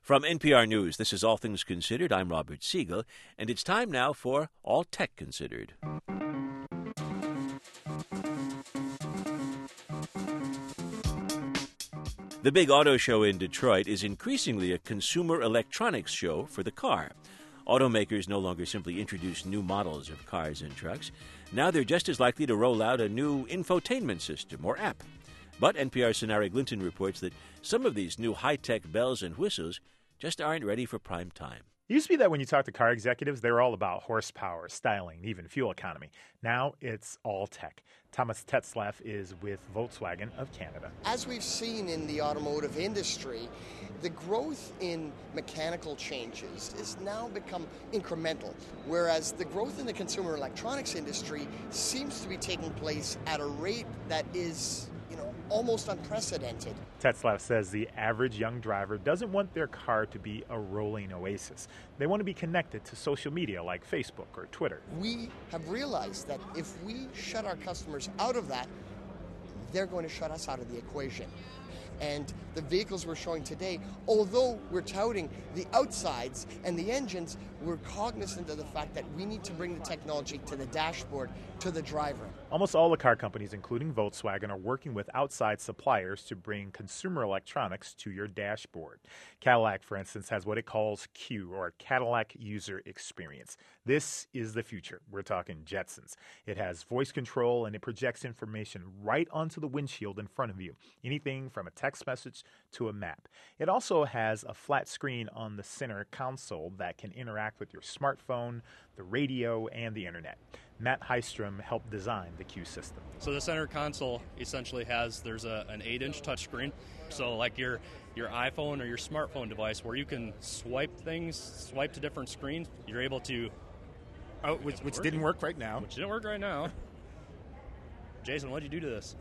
From NPR News, this is All Things Considered. I'm Robert Siegel, and it's time now for All Tech Considered. The big auto show in Detroit is increasingly a consumer electronics show for the car. Automakers no longer simply introduce new models of cars and trucks. Now they're just as likely to roll out a new infotainment system or app. But NPR's Sonari Glinton reports that some of these new high-tech bells and whistles just aren't ready for prime time. It used to be that when you talk to car executives, they were all about horsepower, styling, even fuel economy. Now it's all tech. Thomas Tetzlaff is with Volkswagen of Canada. As we've seen in the automotive industry, the growth in mechanical changes has now become incremental, whereas the growth in the consumer electronics industry seems to be taking place at a rate that is almost unprecedented. Tetzlaff says the average young driver doesn't want their car to be a rolling oasis. They want to be connected to social media like Facebook or Twitter. We have realized that if we shut our customers out of that, they're going to shut us out of the equation. And the vehicles we're showing today, although we're touting the outsides and the engines, we're cognizant of the fact that we need to bring the technology to the dashboard, to the driver. Almost all the car companies, including Volkswagen, are working with outside suppliers to bring consumer electronics to your dashboard. Cadillac, for instance, has what it calls Q, or Cadillac User Experience. This is the future. We're talking Jetsons. It has voice control, and it projects information right onto the windshield in front of you, anything from a text message to a map. It also has a flat screen on the center console that can interact with your smartphone, the radio, and the internet. Matt Heistrom helped design the Q system. So the center console essentially there's an 8-inch touchscreen. So like your iPhone or your smartphone device where you can swipe to different screens, you're able to... Which didn't work right now. Which didn't work right now. Jason, what'd you do to this?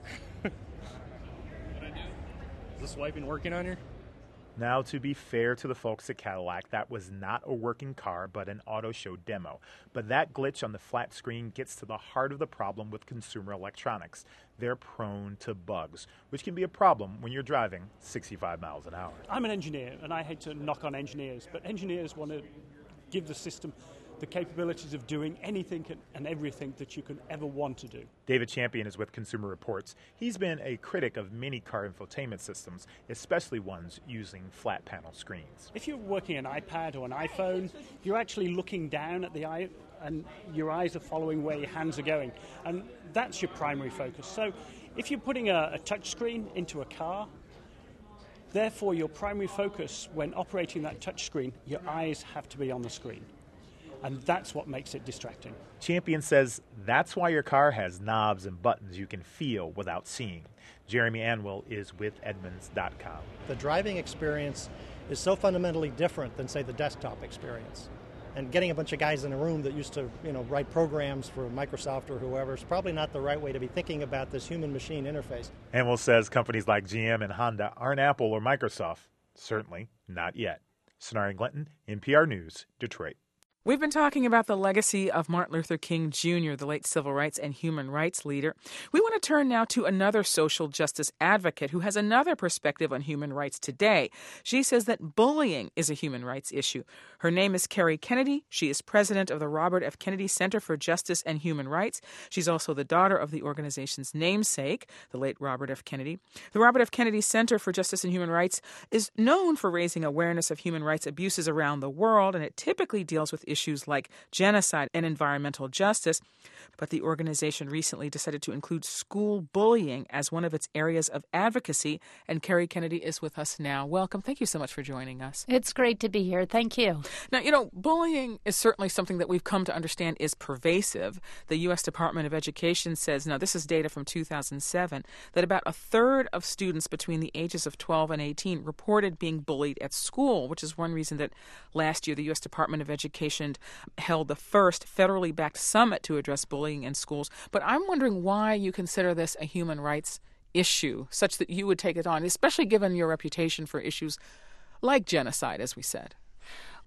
What'd I do? Is the swiping working on here? Now, to be fair to the folks at Cadillac, that was not a working car, but an auto show demo. But that glitch on the flat screen gets to the heart of the problem with consumer electronics. They're prone to bugs, which can be a problem when you're driving 65 miles an hour. I'm an engineer, and I hate to knock on engineers, but engineers want to give the system the capabilities of doing anything and everything that you can ever want to do. David Champion is with Consumer Reports. He's been a critic of many car infotainment systems, especially ones using flat panel screens. If you're working an iPad or an iPhone, you're actually looking down at the eye and your eyes are following where your hands are going. And that's your primary focus. So if you're putting a touch screen into a car, therefore your primary focus when operating that touch screen, your eyes have to be on the screen. And that's what makes it distracting. Champion says that's why your car has knobs and buttons you can feel without seeing. Jeremy Anwell is with Edmunds.com. The driving experience is so fundamentally different than, say, the desktop experience. And getting a bunch of guys in a room that used to, write programs for Microsoft or whoever is probably not the right way to be thinking about this human-machine interface. Anwell says companies like GM and Honda aren't Apple or Microsoft. Certainly not yet. Sonari Glinton, NPR News, Detroit. We've been talking about the legacy of Martin Luther King Jr., the late civil rights and human rights leader. We want to turn now to another social justice advocate who has another perspective on human rights today. She says that bullying is a human rights issue. Her name is Kerry Kennedy. She is president of the Robert F. Kennedy Center for Justice and Human Rights. She's also the daughter of the organization's namesake, the late Robert F. Kennedy. The Robert F. Kennedy Center for Justice and Human Rights is known for raising awareness of human rights abuses around the world, and it typically deals with issues like genocide and environmental justice. But the organization recently decided to include school bullying as one of its areas of advocacy. And Kerry Kennedy is with us now. Welcome. Thank you so much for joining us. It's great to be here. Thank you. Now, bullying is certainly something that we've come to understand is pervasive. The U.S. Department of Education says, now this is data from 2007, that about a third of students between the ages of 12 and 18 reported being bullied at school, which is one reason that last year the U.S. Department of Education held the first federally backed summit to address bullying in schools. But I'm wondering why you consider this a human rights issue, such that you would take it on, especially given your reputation for issues like genocide, as we said.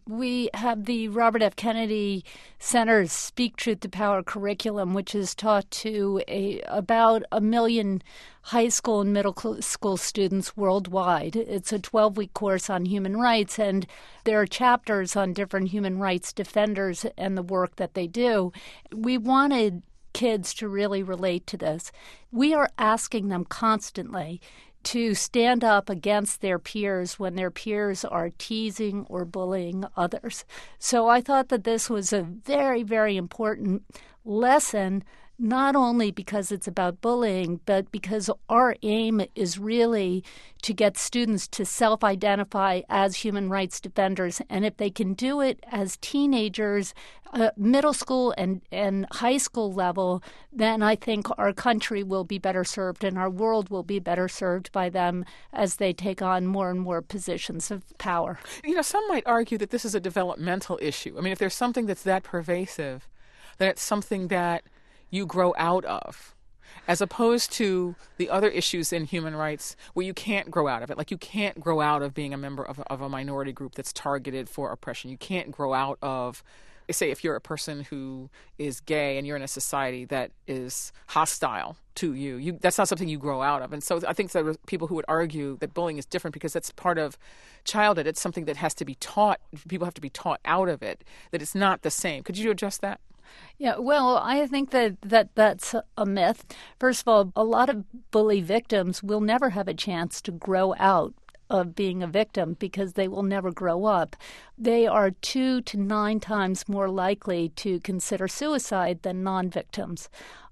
We have the Robert F. Kennedy Center's Speak Truth to Power curriculum, which is taught to about 1 million high school and middle school students worldwide. It's a 12-week course on human rights, and there are chapters on different human rights defenders and the work that they do. We wanted kids to really relate to this. We are asking them constantly to stand up against their peers when their peers are teasing or bullying others. So I thought that this was a very, very important lesson, not only because it's about bullying, but because our aim is really to get students to self-identify as human rights defenders. And if they can do it as teenagers, middle school and high school level, then I think our country will be better served and our world will be better served by them as they take on more and more positions of power. Some might argue that this is a developmental issue. I mean, if there's something that's that pervasive, then it's something that you grow out of, as opposed to the other issues in human rights where you can't grow out of it. Like you can't grow out of being a member of a minority group that's targeted for oppression. You can't grow out of, say, if you're a person who is gay and you're in a society that is hostile to you, that's not something you grow out of. And so I think there are people who would argue that bullying is different because that's part of childhood. It's something that has to be taught. People have to be taught out of it, that it's not the same. Could you address that? Yeah, well, I think that's a myth. First of all, a lot of bully victims will never have a chance to grow out of being a victim because they will never grow up. They are 2 to 9 times more likely to consider suicide than non-victims.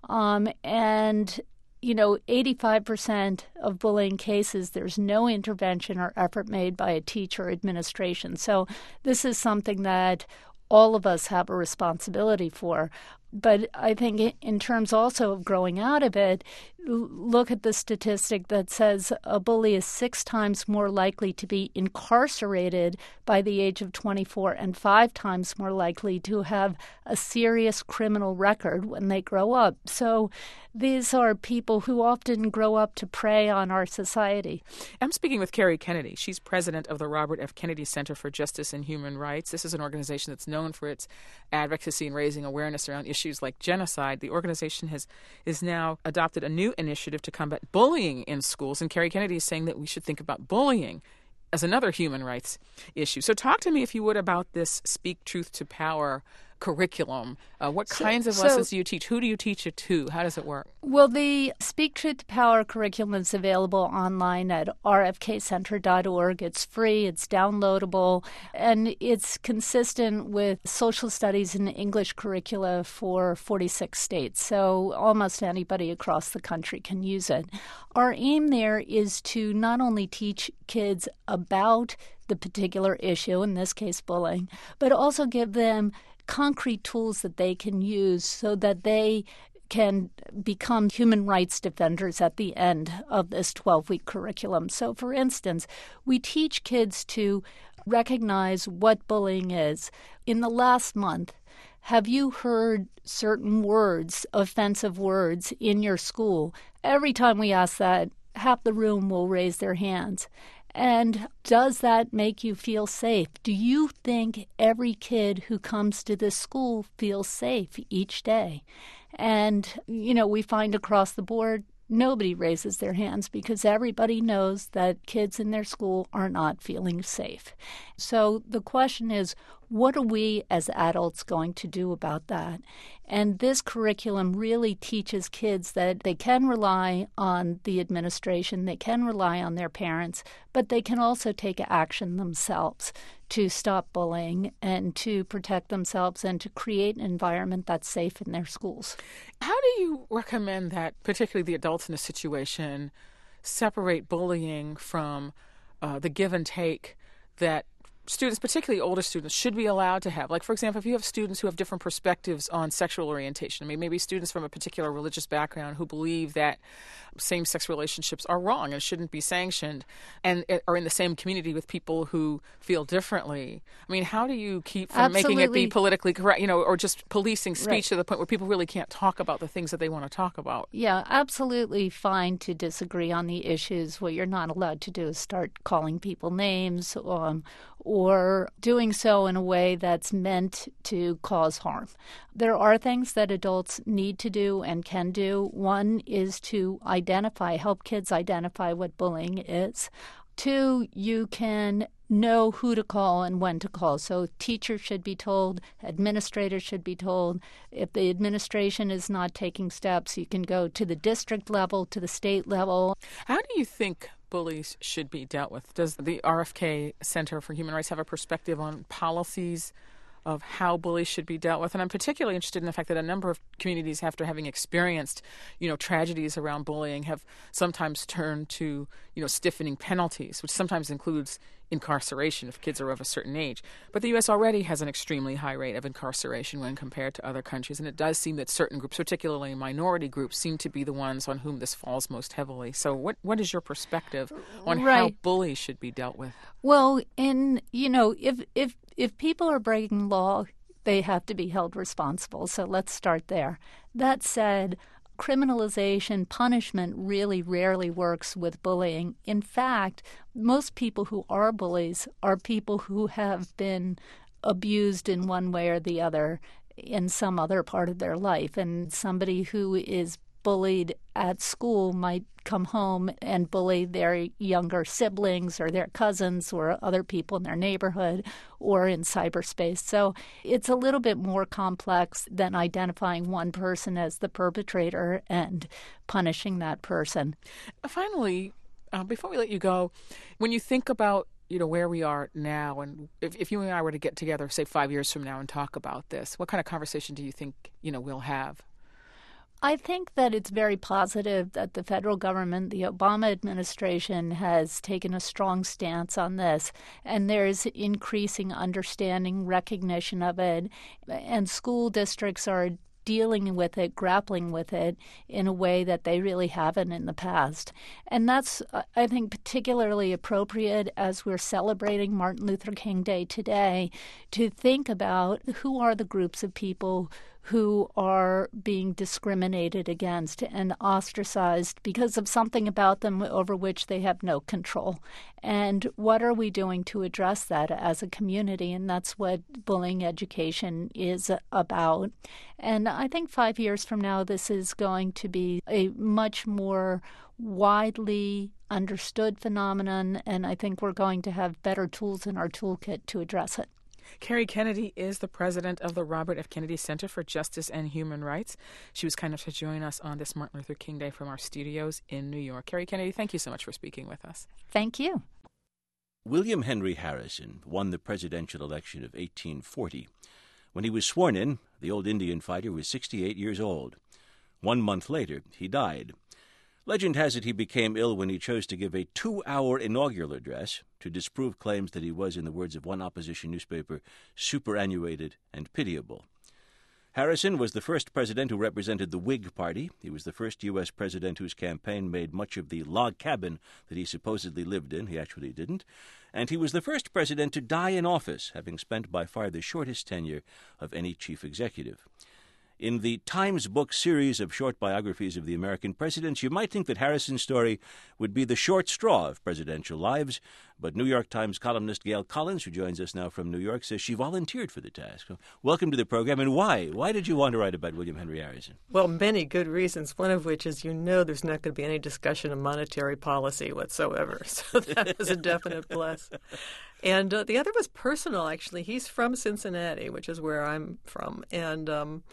And 85% of bullying cases, there's no intervention or effort made by a teacher or administration. So this is something that all of us have a responsibility for. But I think in terms also of growing out of it, look at the statistic that says a bully is 6 times more likely to be incarcerated by the age of 24 and 5 times more likely to have a serious criminal record when they grow up. So these are people who often grow up to prey on our society. I'm speaking with Kerry Kennedy. She's president of the Robert F. Kennedy Center for Justice and Human Rights. This is an organization that's known for its advocacy and raising awareness around issues like genocide. The organization has now adopted a new initiative to combat bullying in schools, and Kerry Kennedy is saying that we should think about bullying as another human rights issue. So talk to me, if you would, about this Speak Truth to Power curriculum. What kinds of lessons do you teach? Who do you teach it to? How does it work? Well, the Speak Truth to Power curriculum is available online at rfkcenter.org. It's free, it's downloadable, and it's consistent with social studies and English curricula for 46 states. So almost anybody across the country can use it. Our aim there is to not only teach kids about the particular issue, in this case bullying, but also give them concrete tools that they can use so that they can become human rights defenders at the end of this 12-week curriculum. So, for instance, we teach kids to recognize what bullying is. In the last month, have you heard certain words, offensive words, in your school? Every time we ask that, half the room will raise their hands. And does that make you feel safe? Do you think every kid who comes to this school feels safe each day? And, we find across the board, nobody raises their hands because everybody knows that kids in their school are not feeling safe. So the question is, what are we as adults going to do about that? And this curriculum really teaches kids that they can rely on the administration, they can rely on their parents, but they can also take action themselves to stop bullying and to protect themselves and to create an environment that's safe in their schools. How do you recommend that, particularly the adults in a situation, separate bullying from the give and take that students, particularly older students, should be allowed to have? Like, for example, if you have students who have different perspectives on sexual orientation, maybe students from a particular religious background who believe that same-sex relationships are wrong and shouldn't be sanctioned, and are in the same community with people who feel differently. I mean, how do you keep from making it be politically correct, or just policing speech to the point where people really can't talk about the things that they want to talk about? Yeah, absolutely fine to disagree on the issues. What you're not allowed to do is start calling people names, or doing so in a way that's meant to cause harm. There are things that adults need to do and can do. One is to help kids identify what bullying is. Two, you can know who to call and when to call. So teachers should be told, administrators should be told. If the administration is not taking steps, you can go to the district level, to the state level. How do you think bullies should be dealt with? Does the RFK Center for Human Rights have a perspective on policies of how bullies should be dealt with? And I'm particularly interested in the fact that a number of communities, after having experienced, tragedies around bullying, have sometimes turned to, stiffening penalties, which sometimes includes incarceration if kids are of a certain age. But the U.S. already has an extremely high rate of incarceration when compared to other countries, and it does seem that certain groups, particularly minority groups, seem to be the ones on whom this falls most heavily. So what is your perspective on how bullies should be dealt with? Well, if people are breaking law, they have to be held responsible. So let's start there. That said, criminalization, punishment really rarely works with bullying. In fact, most people who are bullies are people who have been abused in one way or the other in some other part of their life. And somebody who is bullied at school might come home and bully their younger siblings or their cousins or other people in their neighborhood or in cyberspace. So it's a little bit more complex than identifying one person as the perpetrator and punishing that person. Finally, before we let you go, when you think about where we are now, and if you and I were to get together, say 5 years from now, and talk about this, what kind of conversation do you think we'll have? I think that it's very positive that the federal government, the Obama administration, has taken a strong stance on this, and there's increasing understanding, recognition of it, and school districts are dealing with it, grappling with it in a way that they really haven't in the past. And that's, I think, particularly appropriate as we're celebrating Martin Luther King Day today, to think about who are the groups of people who are being discriminated against and ostracized because of something about them over which they have no control. And what are we doing to address that as a community? And that's what bullying education is about. And I think 5 years from now, this is going to be a much more widely understood phenomenon, and I think we're going to have better tools in our toolkit to address it. Kerry Kennedy is the president of the Robert F. Kennedy Center for Justice and Human Rights. She was kind enough to join us on this Martin Luther King Day from our studios in New York. Kerry Kennedy, thank you so much for speaking with us. Thank you. William Henry Harrison won the presidential election of 1840. When he was sworn in, the old Indian fighter was 68 years old. 1 month later, he died. Legend has it he became ill when he chose to give a 2-hour inaugural address to disprove claims that he was, in the words of one opposition newspaper, superannuated and pitiable. Harrison was the first president who represented the Whig Party. He was the first U.S. president whose campaign made much of the log cabin that he supposedly lived in. He actually didn't. And he was the first president to die in office, having spent by far the shortest tenure of any chief executive. In the Times book series of short biographies of the American presidents, you might think that Harrison's story would be the short straw of presidential lives, but New York Times columnist Gail Collins, who joins us now from New York, says she volunteered for the task. So, welcome to the program, and why? Why did you want to write about William Henry Harrison? Well, many good reasons, one of which is there's not going to be any discussion of monetary policy whatsoever, so that is a definite plus. And the other was personal, actually. He's from Cincinnati, which is where I'm from, and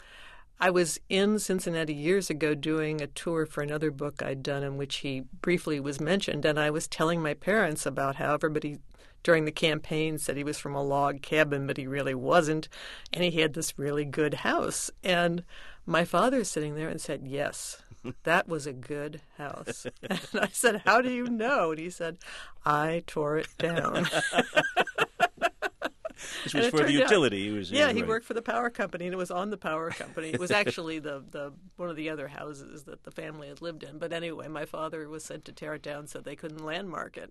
I was in Cincinnati years ago doing a tour for another book I'd done in which he briefly was mentioned, and I was telling my parents about how everybody during the campaign said he was from a log cabin, but he really wasn't, and he had this really good house. And my father sitting there and said, yes, that was a good house. And I said, how do you know? And he said, I tore it down. This was for the utility. He worked for the power company, and it was on the power company. It was actually the one of the other houses that the family had lived in. But anyway, my father was sent to tear it down so they couldn't landmark it.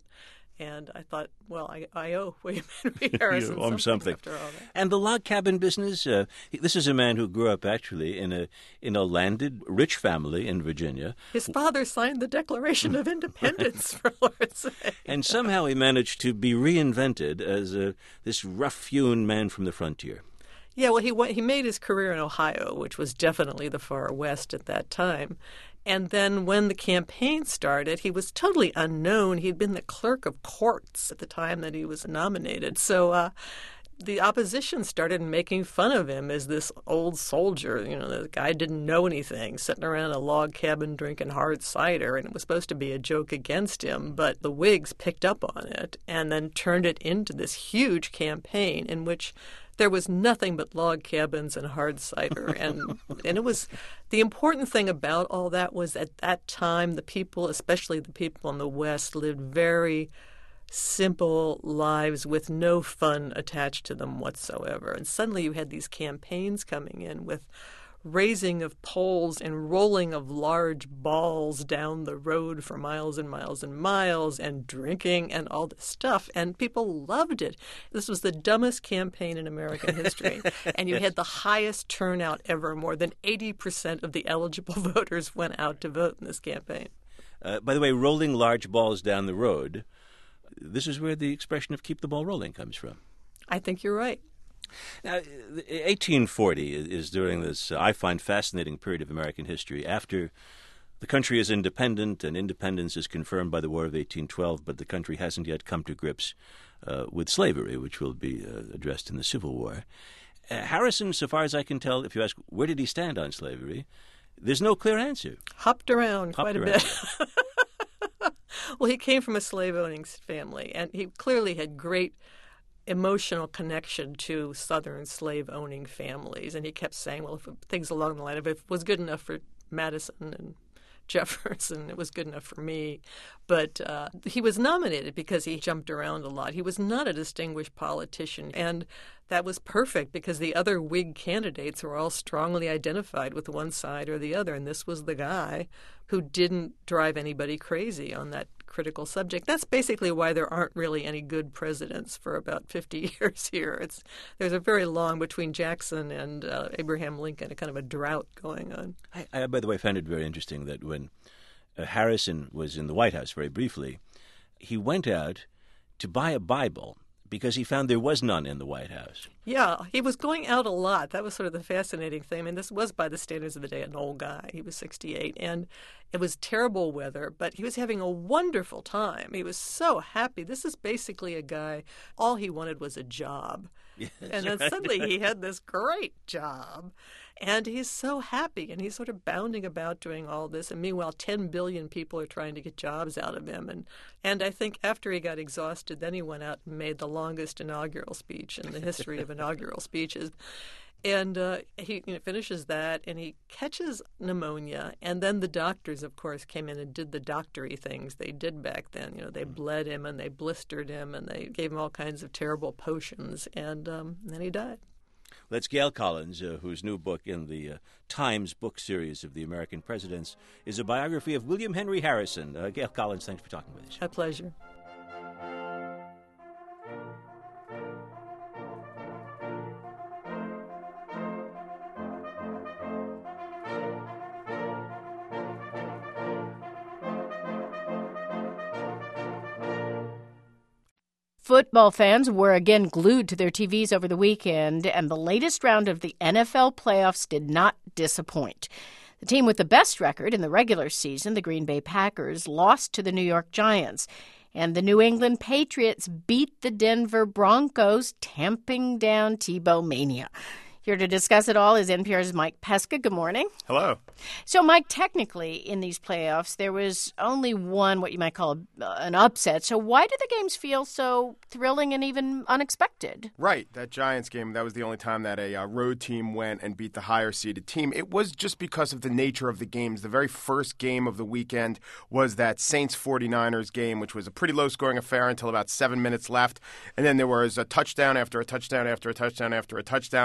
And I thought, well, I owe William Henry Harrison you owe him something after all that. And the log cabin business, this is a man who grew up actually in a landed, rich family in Virginia. His father signed the Declaration of Independence, for Lord's sake. And somehow he managed to be reinvented as this rough-hewn man from the frontier. Yeah, well, he made his career in Ohio, which was definitely the far west at that time. And then when the campaign started, he was totally unknown. He'd been the clerk of courts at the time that he was nominated. So the opposition started making fun of him as this old soldier. You know, the guy didn't know anything, sitting around a log cabin drinking hard cider, and it was supposed to be a joke against him. But the Whigs picked up on it and then turned it into this huge campaign in which there was nothing but log cabins and hard cider. And it was the important thing about all that was at that time, the people, especially the people in the West, lived very simple lives with no fun attached to them whatsoever. And suddenly you had these campaigns coming in with raising of poles and rolling of large balls down the road for miles and miles and miles and drinking and all this stuff. And people loved it. This was the dumbest campaign in American history. And you had the highest turnout ever. More than 80% of the eligible voters went out to vote in this campaign. By the way, rolling large balls down the road, this is where the expression of keep the ball rolling comes from. I think you're right. Now, 1840 is during this, I find, fascinating period of American history. After the country is independent, and independence is confirmed by the War of 1812, but the country hasn't yet come to grips with slavery, which will be addressed in the Civil War. Harrison, so far as I can tell, if you ask where did he stand on slavery, there's no clear answer. Hopped around quite a bit. Well, he came from a slave-owning family, and he clearly had great emotional connection to Southern slave-owning families. And he kept saying, well, things along the line of, if it was good enough for Madison and Jefferson, it was good enough for me. But he was nominated because he jumped around a lot. He was not a distinguished politician, and that was perfect because the other Whig candidates were all strongly identified with one side or the other, and this was the guy who didn't drive anybody crazy on that critical subject. That's basically why there aren't really any good presidents for about 50 years here. There's a very long, between Jackson and Abraham Lincoln, a kind of a drought going on. I, by the way, found it very interesting that when Harrison was in the White House very briefly, he went out to buy a Bible because he found there was none in the White House. Yeah, he was going out a lot. That was sort of the fascinating thing. I mean, this was, by the standards of the day, an old guy. He was 68, and it was terrible weather, but he was having a wonderful time. He was so happy. This is basically a guy, all he wanted was a job. Yes, and then suddenly he had this great job. And he's so happy, and he's sort of bounding about doing all this. And meanwhile, 10 billion people are trying to get jobs out of him. And I think after he got exhausted, then he went out and made the longest inaugural speech in the history of inaugural speeches. And he finishes that, and he catches pneumonia. And then the doctors, of course, came in and did the doctory things they did back then. You know, they bled him, and they blistered him, and they gave him all kinds of terrible potions. And then he died. That's Gail Collins, whose new book in the Times book series of the American presidents is a biography of William Henry Harrison. Gail Collins, thanks for talking with us. A pleasure. Football fans were again glued to their TVs over the weekend, and the latest round of the NFL playoffs did not disappoint. The team with the best record in the regular season, the Green Bay Packers, lost to the New York Giants, and the New England Patriots beat the Denver Broncos, tamping down Tebow mania. Here to discuss it all is NPR's Mike Pesca. Good morning. Hello. So, Mike, technically in these playoffs, there was only one, what you might call an upset. So why did the games feel so thrilling and even unexpected? Right. That Giants game, that was the only time that a road team went and beat the higher-seeded team. It was just because of the nature of the games. The very first game of the weekend was that Saints-49ers game, which was a pretty low-scoring affair until about 7 minutes left. And then there was a touchdown after a touchdown after a touchdown after a touchdown, and everybody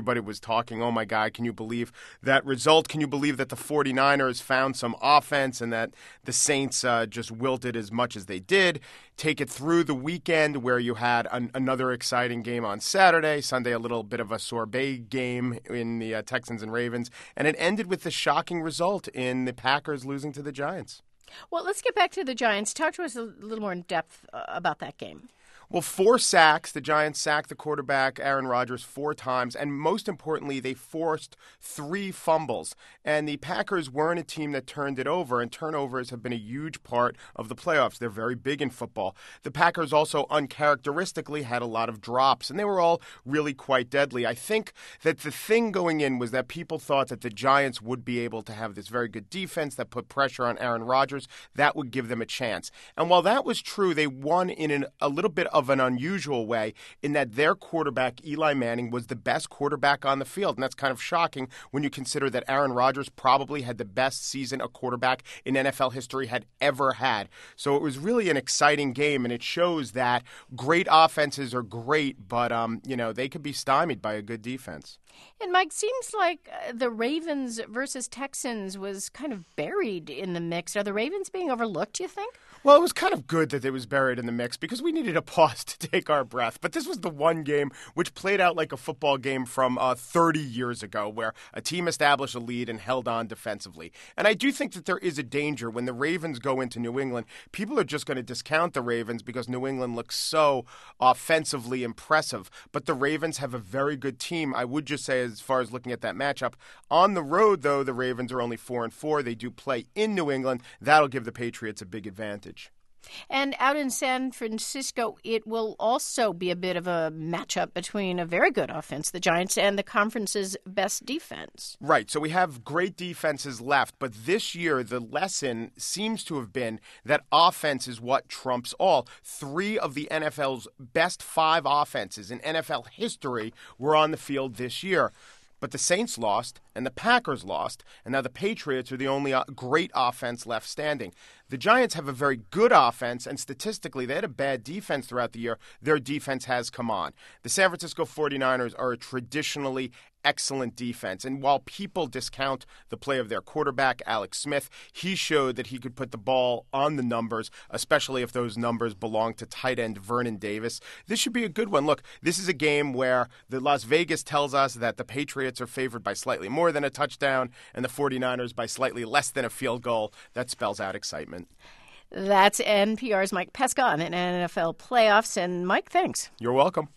everybody was talking, oh my God, can you believe that result? Can you believe that the 49ers found some offense and that the Saints just wilted as much as they did? Take it through the weekend where you had another exciting game on Saturday. Sunday, a little bit of a sorbet game in the Texans and Ravens. And it ended with the shocking result in the Packers losing to the Giants. Well, let's get back to the Giants. Talk to us a little more in depth about that game. Well, 4 sacks. The Giants sacked the quarterback, Aaron Rodgers, 4 times. And most importantly, they forced 3 fumbles. And the Packers weren't a team that turned it over, and turnovers have been a huge part of the playoffs. They're very big in football. The Packers also uncharacteristically had a lot of drops, and they were all really quite deadly. I think that the thing going in was that people thought that the Giants would be able to have this very good defense that put pressure on Aaron Rodgers. That would give them a chance. And while that was true, they won in a little bit of an unusual way in that their quarterback, Eli Manning, was the best quarterback on the field. And that's kind of shocking when you consider that Aaron Rodgers probably had the best season a quarterback in NFL history had ever had. So it was really an exciting game, and it shows that great offenses are great, but they could be stymied by a good defense. And Mike, seems like the Ravens versus Texans was kind of buried in the mix. Are the Ravens being overlooked, do you think? Well, it was kind of good that it was buried in the mix because we needed a pause to take our breath. But this was the one game which played out like a football game from 30 years ago where a team established a lead and held on defensively. And I do think that there is a danger when the Ravens go into New England. People are just going to discount the Ravens because New England looks so offensively impressive. But the Ravens have a very good team. I would just say, as far as looking at that matchup, on the road, though, the Ravens are only 4-4. They do play in New England. That'll give the Patriots a big advantage. And out in San Francisco, it will also be a bit of a matchup between a very good offense, the Giants, and the conference's best defense. Right. So we have great defenses left, but this year the lesson seems to have been that offense is what trumps all. 3 of the NFL's best 5 offenses in NFL history were on the field this year. But the Saints lost, and the Packers lost, and now the Patriots are the only great offense left standing. The Giants have a very good offense, and statistically, they had a bad defense throughout the year. Their defense has come on. The San Francisco 49ers are a traditionally excellent defense. And while people discount the play of their quarterback, Alex Smith, he showed that he could put the ball on the numbers, especially if those numbers belong to tight end Vernon Davis. This should be a good one. Look, this is a game where the Las Vegas tells us that the Patriots are favored by slightly more than a touchdown and the 49ers by slightly less than a field goal. That spells out excitement. That's NPR's Mike Pesca on an NFL playoffs. And Mike, thanks. You're welcome.